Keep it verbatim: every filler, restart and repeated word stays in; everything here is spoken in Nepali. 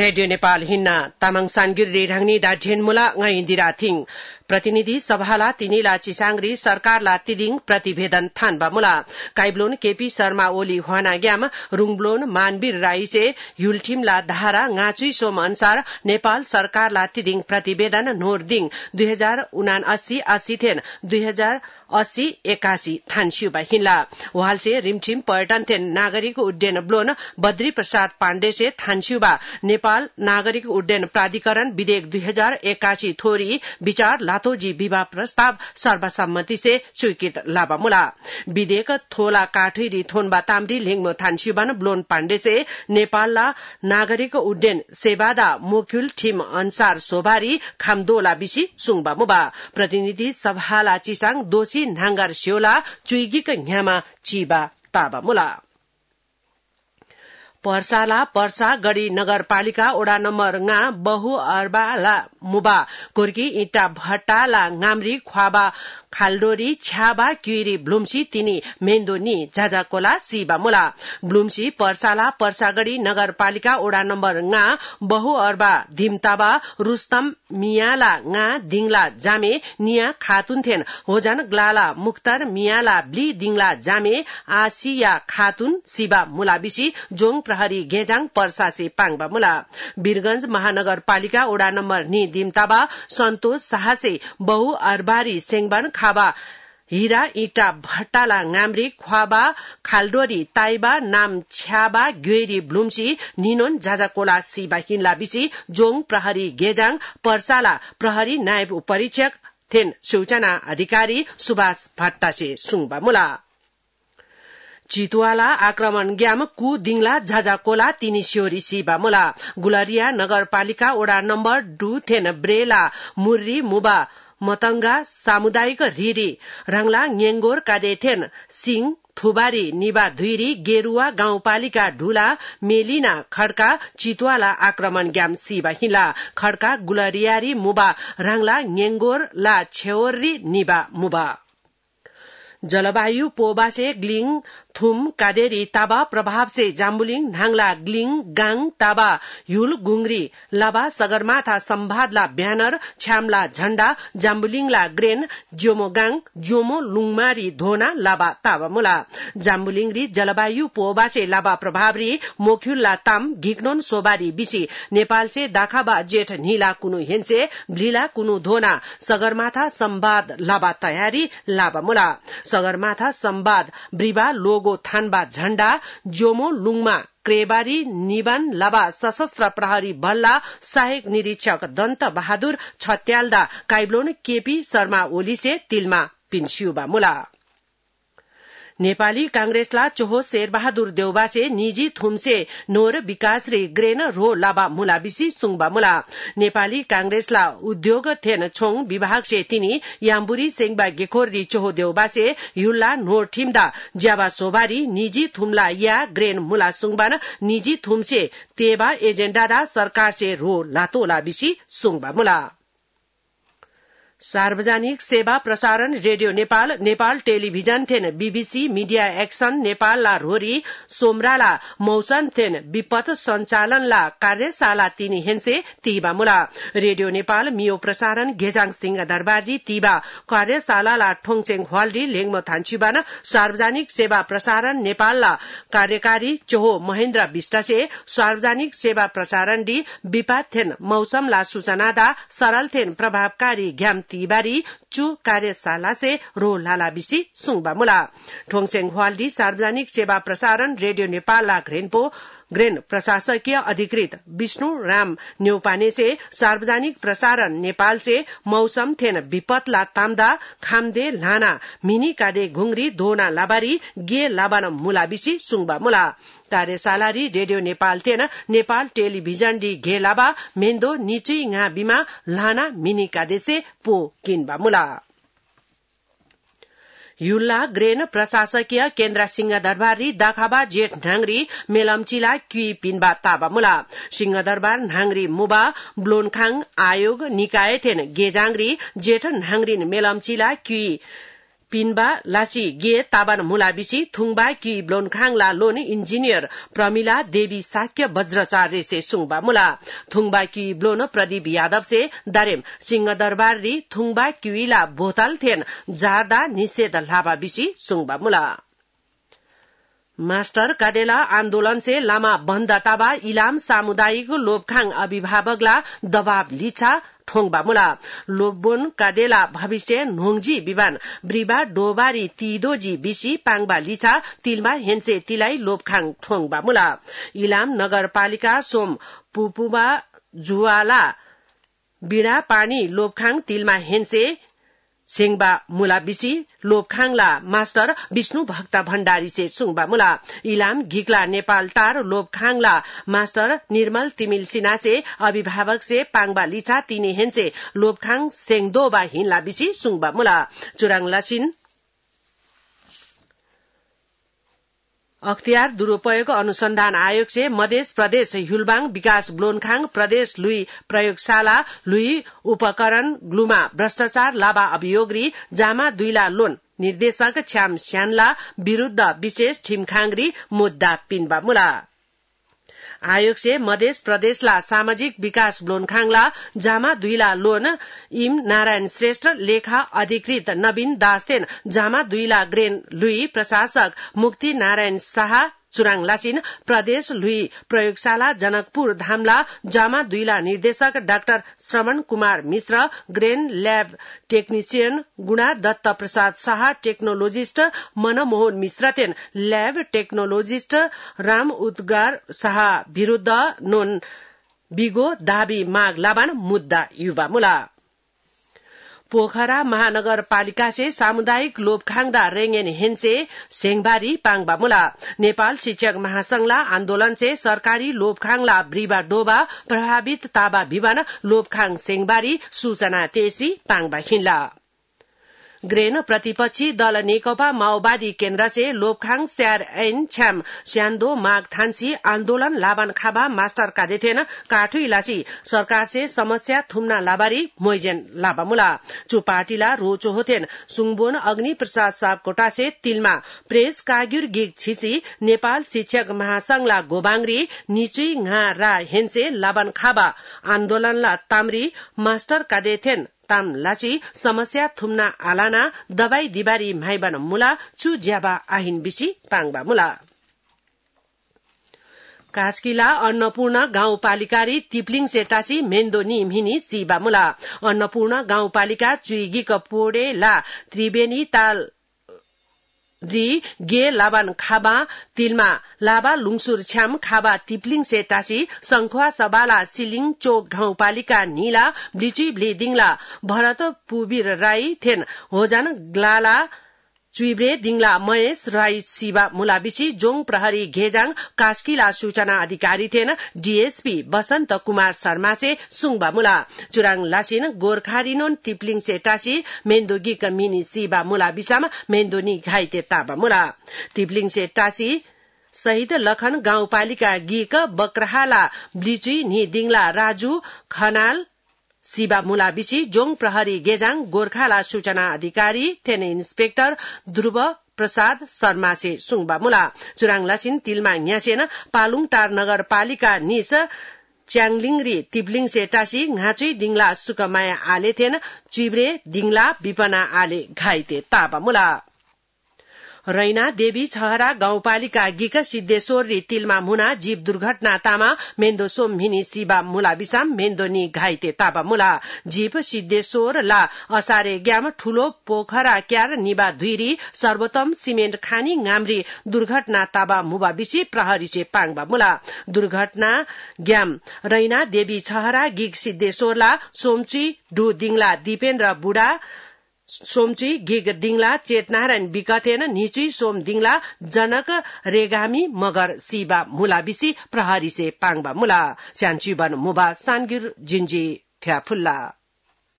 रेडियो नेपाल हिन्ना तामाङ सानगिरी राङनी दा झेनमुला ngai इन्दिरा थिङ प्रतिनिधि सभाला तिनीला चिसांग्री सरकारला तिदिङ प्रतिवेदन थानबा मुला काइब्लोन केपी शर्मा ओली हुआना ग्याम रुङब्लोन मानवीर राईसे युलटिमला धारा ngaचुई सोम अनुसार नेपाल सरकारला तिदिङ प्रतिवेदन नोरदिङ दुई हजार उनासी अस्सी थेन दुई हजार अस्सी एकासी थानसियुबा हिन्ला वहालसे रिमठिम पर्यटन थेन नागरिक उड्डयन ब्लोन बद्री प्रसाद पाण्डे से थानसियुबा नेपाल नागरिक उड्डयन प्राधिकरण विधेयक दुई हजार एकासी थोरी विचार लातोजी विवाह प्रस्ताव सर्वसम्मति से स्वीकृत लाबा मुला विधेयक थोला काठुरी थोनबा ताम्री लिङ्गमो थानसियुबान ब्लोन पाण्डे से नेपालला नागरिक उड्डयन सेवादा मोक्युल ठिम अनुसार सोभारी खामदोला बिसी सुङबा मुबा प्रतिनिधि सभाला चिसाङ दोषी नांगार स्योला चुइगिक न्यामा चिबा ताबा मुला पर्साला पर्सा गढ़ी नगरपालिका ओडा नम्बर nga बहु अर्बाला मुबा कोर्की इटा भट्टाला गाम्री ख्वाबा खालडोरी छ्याबा क्युरी ब्लुम्सी तिनी मेन्दोनी जाजाकोला सीबा मुला ब्लुम्सी पर्साला पर्सागढ़ी नगरपालिका ओडा नम्बर nga बहु अर्बा धिमताबा रुस्तम मियाला nga दिङला जामे निया खातुन होजन ग्लाला मुख्तर मियाला ब्ली दिङला जामे आसिया खातुन सीबा मुला बिसी जोङ प्रहरी गेजाङ पर्सा से पाङबा मुला वीरगंज महानगरपालिका ओडा नम्बर नि दिमताबा सन्तोष शाह से बहु अर्बारी सेङबान खाबा हीरा इटा भट्टाला गाम्री ख्वाबा खालडोरी ताइबा नाम छ्याबा ग्वेरी ब्लुम्सी निनोन जाजाकोला सीबा हिन्ला बिसी जोङ प्रहरी गेजाङ पर्साला प्रहरी नायब उपरीक्षक थेन सूचना अधिकारी सुभाष भट्टा से सुङबा मुला चितुवाला आक्रमण ग्याम कु दिङला झाजाकोला तिनी स्योरी सीबा मुला गुलरिया नगरपालिका ओडा नम्बर डु थेन ब्रेला मुर्री मुबा मतंगा सामुदायिक रिरी रंगला न्येंगोर कादेथेन सिंह थुबारी निबा धुइरी गेरुवा गाउँपालिका ढुला मेलिना खड्का चितुवाला आक्रमण ग्याम सीबा हिला खड्का गुलरियारी मुबा रंगला न्येंगोर ला छेओरी निबा मुबा जलवायु पोबासे ग्लिङ थुम कादेरी ताबा प्रभाव से जाम्बुलिङ नाङला ग्लिङ गाङ ताबा युल गुंगरी लाबा सगरमाथा सम्भादला ब्यानर छ्यामला झण्डा जाम्बुलिङला ग्रेन ज्योमोगाङ ज्योमो लुङमारी धोना लाबा ताबा मुला जाम्बुलिङरी जलवायु पोबासे लाबा प्रभावरी मोख्युल्ला ताम घिक्नोन सोबारी बिसी नेपाल से दाखाबा जेठ नीला कुनु हेन्से भ्लिला कुनु धोना सगरमाथा सम्वाद लाबा तयारी लाबा मुला सगरमाथा सम्वाद ब्रिबा लोगो थानबा झण्डा जोमो लुङमा क्रेबारी निबान लाबा सशस्त्र प्रहरी बलला सहायक निरीक्षक दन्त बहादुर छत्यालदा काइब्लोन केपी शर्मा ओलीसे तिलमा पिन्सियुबा मुला नेपाली कांग्रेसला चोहो शेरबहादुर देउबासे निजी थुमसे नोर विकासरी ग्रेन रो लाबा मुला बिसी सुङबा मुला नेपाली कांग्रेसला उद्योग थेन छोङ विभाग से तिनी याम्बुरी सेङबा गेखोरदी चोहो देउबासे युल्ला नोर ठिमदा ज्याबा सोबारी निजी थुमला या ग्रेन मुला सुङबान निजी थुमसे तेबा एजेन्डादा सरकार से रो लातोला बिसी सुङबा मुला सार्वजनिक सेवा प्रसारण रेडियो नेपाल नेपाल टेलिभिजन थेन बीबीसी मीडिया एक्शन नेपाल ला रोरी सोमराला मौसन थेन विपद संचालनला कार्यशाला तिनी हेन्से तीबा मुला रेडियो नेपाल मियो प्रसारण गेजाङ सिंह दरबारी तीबा कार्यशाला ला ठोङचेङ ह्वाल्डी लेङमो थान्चुबान सार्वजनिक सेवा प्रसारण नेपाल ला कार्यकारी चोहो महेन्द्र विष्टसे सार्वजनिक सेवा प्रसारण डी विपाद थेन मौसम ला सूचनादा सरल थेन प्रभावकारी ज्ञाम तीबारी चु कार्यशाला से रो लाला बिसी सुङबा मुला ठोङसेङ ह्वाल्डी सार्वजनिक सेवा प्रसारण रेडियो नेपाल ला ग्रेनपो ग्रेन प्रशासकीय अधिकृत विष्णु राम न्यौपाने से सार्वजनिक प्रसारण नेपाल से मौसम थेन विपतला ताम्दा खामदे लाना मिनी कादे घुंगरी धोना लाबारी गे लाबान मुला बिसी सुङबा मुला कार्यशालारी रेडियो नेपाल थेन नेपाल टेलिभिजन डी घे लाबा मेन्दो निचुई nga बिमा लाना मिनी कादे से पो किनबा मुला युल्ला ग्रेन प्रशासकीय केन्द्र सिंहदरबारी दाखाबा जेठ ढाङ्री मेलम्चिला क्युई पिनबा ताबा मुला सिंहदरबार ढाङ्री मुबा ब्लोनखाङ आयोग निकाय थेन गेजाङ्री जेठ ढाङ्रिन मेलम्चिला क्युई पिनबा लासी गे ताबान मुलाबिसी थुङबा कि ब्लोनखाङला लोन इन्जिनियर प्रमिला देवी साक्य वज्रचार्य से सुङबा मुला थुङबा कि ब्लोन प्रदीप यादव से दारेम सिंहदरबार री थुङबा क्युइला बोतल थेन जादा निषेध लाभा बिसी सुङबा मुला मास्टर काडेला आन्दोलन से लामा बन्द ताबा इलाम सामुदायिक लोभखाङ अभिभावकला दबाव लिछा ठोङबा मुला लोबोन काडेला भविष्य नोङजी विवान ब्रिबा डोबारी तिदोजी बिसी पाङबा लिछा तिलमा हेन्से तिलाई लोभखाङ ठोङबा मुला इलाम नगरपालिका सोम पुपुबा जुवाला बिडा पानी लोभखाङ तिलमा हेन्से सेङबा मुला बिसी लोभखाङला मास्टर विष्णु भक्त भण्डारी से सुङबा मुला इलाम घिक्ला नेपाल टार लोभखाङला मास्टर निर्मल तिमिल सिन्हा से अभिभावक से पाङबा लिछा तिनी हेन्से लोभखाङ सेङदोबा हिन्ला बिसी सुङबा मुला चुराङ लसिन अख्तियार दुरूपयोग अनुसंधान आयोग से मध्य प्रदेश हुलबाङ विकास ब्लोनखाङ प्रदेश लुई प्रयोगशाला लुई उपकरण ग्लुमा भ्रष्टाचार लाभा अभियोगरी जामा दुईला लोन निर्देशक छ्याम स्यानला विरूद्ध विशेष ठिमखाङरी मुद्दा पिनबा मुला आयोग से मध्य प्रदेशला सामाजिक विकास ब्लोनखाङला जामा दुईला लोन इम नारायण श्रेष्ठ लेखा अधिकृत नवीन दासतेन जामा दुईला ग्रेन लुई प्रशासक मुक्ति नारायण शाह चुराङ लासिन प्रदेश लुई प्रयोगशाला जनकपुर धामला जामा दुईला निर्देशक डाक्टर श्रवण कुमार मिश्र ग्रेन lab technician Guna Dutta Prasad Shah technologist Manmohan Mishra तेन ल्याब टेक्नोलोजिस्ट राम उद्गार शाह विरूद्ध नोन बिगो दाबी माग लाबान मुद्दा युवा मुला पोखरा महानगरपालिका से सामुदायिक लोभखाङदा रेंगेन हेन्से सेङबारी पाङबा मुला नेपाल शिक्षक महासंघला आन्दोलन से सरकारी लोभखाङला ब्रिबा डोबा प्रभावित ताबा भिवान लोभखाङ सेङबारी सूचना तेसी पाङबा हिन्ला ग्रेन प्रतिपक्षी दल नेकपा माओवादी केन्द्र से लोभखाङ स्यार ऐन छ्याम स्यान्दो माग थान्सी आन्दोलन लाबान खाबा मास्टर कादेथेन काठु इलासी सरकार से समस्या थुम्ना लाबारी मोइजेन लाबामुला चुपाटीला रोचो होथेन सुङबोन अग्नि प्रसाद सापकोटा से तिलमा प्रेस काग्युर गिग छिसी नेपाल शिक्षक महासंघला गोबाङरी निचुई ngha रा हेन्से लाबान खाबा आन्दोलनला तामरी मास्टर कादेथेन ताम लाची समस्या थुम्ना आलाना दबाई दिबारी माइबान मुला चु ज्याबा आहिन बिसी पाङबा मुला कास्कीला अन्नपूर्ण गाउँपालिकारी तिप्लिङ सेटासी मेन्दो निमहिनी सिबा मुला अन्नपूर्ण गाउँपालिका चुइगी कपोडे ला त्रिवेणी ताल री गे लाबान खाबा तिलमा लाबा लुङसुर छ्याम खाबा तिप्लिङ सेटासी संखुवा सबाला सिलिङ चोक गाउँपालिका नीला ब्लिची ब्लेदिङला भरत पुबिर राई थेन होजान ग्लाला चुइब्रे दिङला महेश राई सिबा मुलाबिसी जोङ प्रहरी घेजाङ कास्कीला सूचना अधिकारी थेन डीएसपी बसन्त कुमार शर्मा से सुङबा मुला चुराङ लासिन गोर्खारिनोन तिप्लिङ सेटासी मेन्दोगी मिनी सिबा मुलाबिसामा मेन्दोनी घाइते ताबा मुला तिप्लिङ सेटासी सहित लखन गाउँपालिका गिक बक्रहाला ब्लिचुई नि दिङला राजु खनाल सिबा मुलाबिसी जोङ प्रहरी गेजाङ गोर्खाला सूचना अधिकारी थेन इन्सपेक्टर ध्रुव प्रसाद शर्मा से सुङबा मुला चुराङ लसिन तिलमा न्यासेन पालुङ टार नगरपालिका निस च्याङलिङरी तिप्लिङ सेटासी घाँचुई दिङला सुकमाया आले थेन चिब्रे दिङला विपना आले घाइते ताबा मुला रैना देवी छहरा गाउँपालिका गिक सिद्धेश्वर री तिलमा मुना जीव दुर्घटना तामा मेन्दो सोम हिनी सिबा मुला बिसाम मेन्दो नि घाइते ताबा मुला जीव सिद्धेश्वर ला असारे ग्याम ठुलो पोखरा क्यार निबा धुइरी सर्वोत्तम सिमेन्ट खानी गाम्री दुर्घटना ताबा मुबा बिसी प्रहरी से पाङबा मुला दुर्घटना ग्याम रैना देवी छहरा गिग सिद्धेश्वर ला सोमची डु दिङला दिपेन्द्र बुढा सोमची गिग दिङला चेतनारायण विकथेन निचुई सोम दिङला जनक रेगामी मगर सिबा मुलाबिसी प्रहरी से पाङबा मुला स्यानचीवन मुबा सानगिर जिन्जी थ्याफुल्ला